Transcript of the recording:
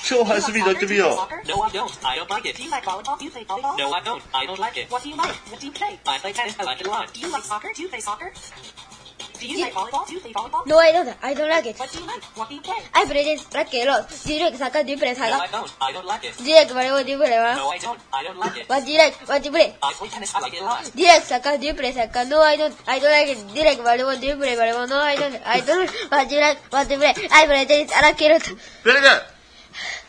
超high speed やってみよう。 No, I don't. I don't like it. Do you like volleyball? Do you play volleyball? No, I don't. I don't like it. What do you like? What do you play? I play tennis. I like it a lot. Do you like soccer? Do you play soccer? Do you like volleyball? Do you play volleyball? No, I don't. I don't like it. What do you like? What do you play? I play this racket a lot. Do you like soccer? Do you play No, I soccer? don't. I don't like it. Do you like volleyball? Do you play volleyball? No, I don't. I don't like it. What do you like? What do you play? I play tennis. I like it a lot. Do you like soccer? Do you play soccer? No, I don't. I don't like it. Do you like volleyball? Do you play volleyball? No, I don't. I don't. What do you like? What do you play? I play tennis. I like it. Very good!